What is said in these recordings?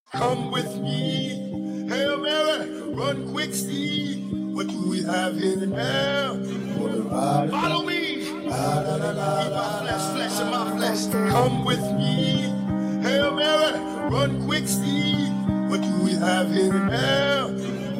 Come with me, Hail Mary, run quick, Steve. What do we have here now? Follow me. Eat my flesh and my flesh. Come with me, Hail Mary, run quick, Steve. What do we have here now?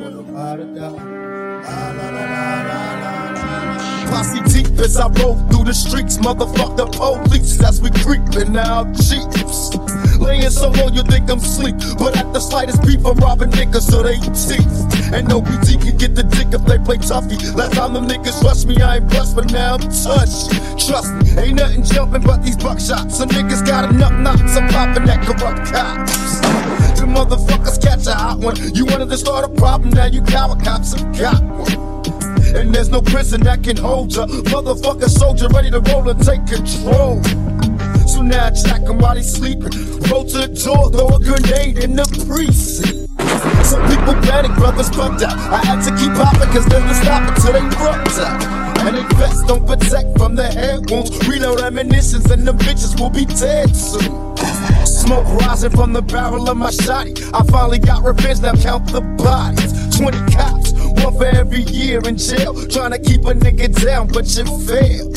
Posse deep as I roll through the streets, motherfuck the police as we creepin' out Jeeps. Laying so long you think I'm sleep, but at the slightest beef I'm robbing niggas so they teeth. And no BT can get the dick if they play toughy. Last time them niggas rushed me, I ain't blessed, but now I'm touched. Trust me, ain't nothing jumping but these buckshots. Some niggas got enough knots, I'm popping that corrupt cops. The motherfuckers catch a hot one. You wanted to start a problem, now you coward cops have got one. And there's no prison that can hold ya. Motherfucker soldier ready to roll and take control. So now I track him while he's sleeping. Roll to the door, throw a grenade in the precinct. Some people panic, brothers bugged out. I had to keep hopping cause there's no stopping till they rubbed out. And they vests don't protect from the head wounds. Reload ammunitions and the bitches will be dead soon. Smoke rising from the barrel of my shotty. I finally got revenge, now count the bodies. 20 cops, one for every year in jail. Trying to keep a nigga down, but you failed.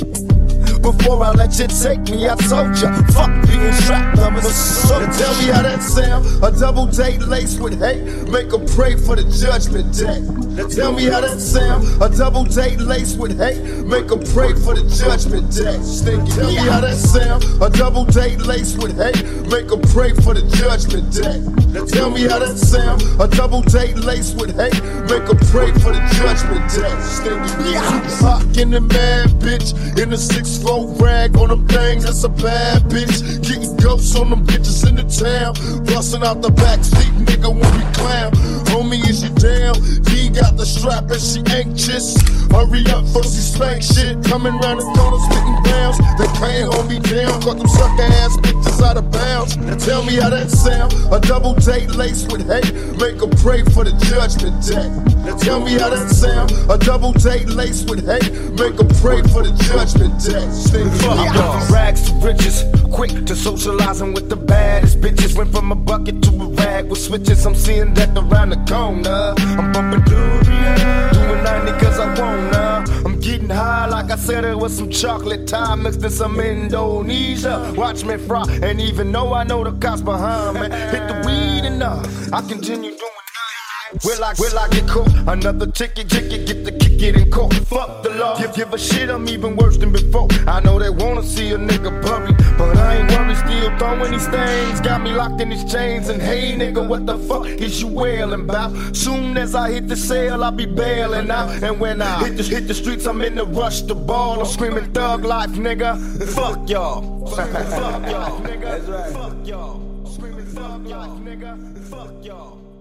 Before I let you take me, I told ya, fuck being strapped, I'm a soldier. Tell me how that sound, a double date laced with hate. Make them pray for the judgment day. Now tell me how that sound, a double date laced with hate. Make them pray for the judgment day. Stinky. Tell me how that sound, a double date laced with hate. Make them pray for the judgment day. Now tell me how that sound, a double date laced with hate. Make them pray for the judgment day. Stinky. Hot in the mad bitch, in the 6'4" rag on them things, that's a bad bitch. Getting ghosts on them bitches in the town. Busting out the back seat, nigga, when we clown. Homie, is you down? He got the strap and she anxious. Hurry up, first he spank shit. Coming round the corner, spitting rounds. They can't hold me down, got them sucker ass bitches out of bounds. Now tell me how that sound, a double date laced with hate. Make them pray for the judgment day. Now tell me how that sound, a double date laced with hate. Make them pray for the judgment day. I'm from rags to riches, quick to socializing with the baddest bitches. Went from a bucket to a rag with switches. I'm seeing that around the corner. I'm bumping Durian, doing 90 cause I wanna. I'm getting high like I said it was some chocolate time mixed in some Indonesia. Watch me fry, and even though I know the cops behind me, hit the weed enough, I continue doing. Will I get caught? Another ticket, get the kick it in court. Fuck the law, give a shit, I'm even worse than before. I know they wanna see a nigga buried, but I ain't worried, still throwing these things. Got me locked in these chains, and hey nigga, what the fuck is you wailing about? Soon as I hit the cell, I'll be bailing out. And when I hit the streets, I'm in the rush to ball. I'm screaming thug life, nigga. Fuck y'all. Fuck y'all, nigga. That's right. Fuck y'all. Screaming thug life, nigga. Fuck y'all.